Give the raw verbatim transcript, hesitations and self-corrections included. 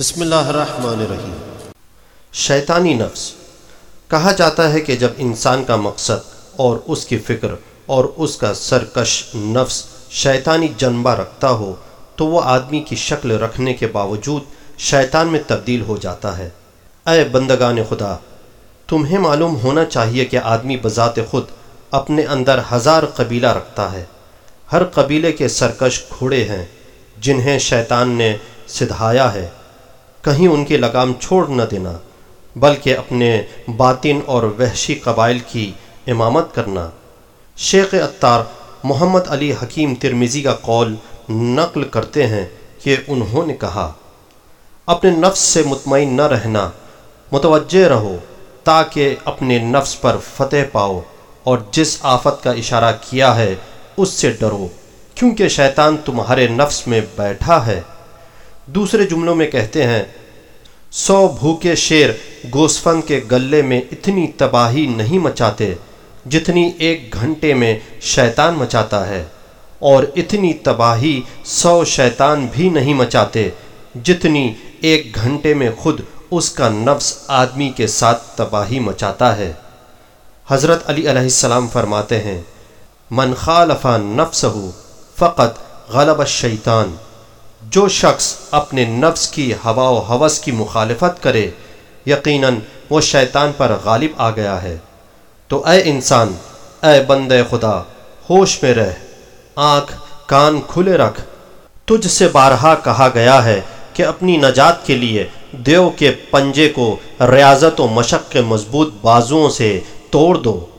بسم اللہ الرحمن الرحیم۔ شیطانی نفس کہا جاتا ہے کہ جب انسان کا مقصد اور اس کی فکر اور اس کا سرکش نفس شیطانی جنبہ رکھتا ہو تو وہ آدمی کی شکل رکھنے کے باوجود شیطان میں تبدیل ہو جاتا ہے۔ اے بندگان خدا، تمہیں معلوم ہونا چاہیے کہ آدمی بذات خود اپنے اندر ہزار قبیلہ رکھتا ہے۔ ہر قبیلے کے سرکش گھوڑے ہیں جنہیں شیطان نے سدھایا ہے۔ کہیں ان کی لگام چھوڑ نہ دینا، بلکہ اپنے باطن اور وحشی قبائل کی امامت کرنا۔ شیخ عطار محمد علی حکیم ترمذی کا قول نقل کرتے ہیں کہ انہوں نے کہا، اپنے نفس سے مطمئن نہ رہنا، متوجہ رہو تاکہ اپنے نفس پر فتح پاؤ، اور جس آفت کا اشارہ کیا ہے اس سے ڈرو، کیونکہ شیطان تمہارے نفس میں بیٹھا ہے۔ دوسرے جملوں میں کہتے ہیں، سو بھوکے شیر گوسفند کے گلے میں اتنی تباہی نہیں مچاتے جتنی ایک گھنٹے میں شیطان مچاتا ہے، اور اتنی تباہی سو شیطان بھی نہیں مچاتے جتنی ایک گھنٹے میں خود اس کا نفس آدمی کے ساتھ تباہی مچاتا ہے۔ حضرت علی علیہ السلام فرماتے ہیں، من خالف نفسہ فقط غلب الشیطان، جو شخص اپنے نفس کی ہوا و ہوس کی مخالفت کرے یقیناً وہ شیطان پر غالب آ گیا ہے۔ تو اے انسان، اے بندے خدا، ہوش میں رہ، آنکھ کان کھلے رکھ۔ تجھ سے بارہا کہا گیا ہے کہ اپنی نجات کے لیے دیو کے پنجے کو ریاضت و مشق کے مضبوط بازوؤں سے توڑ دو۔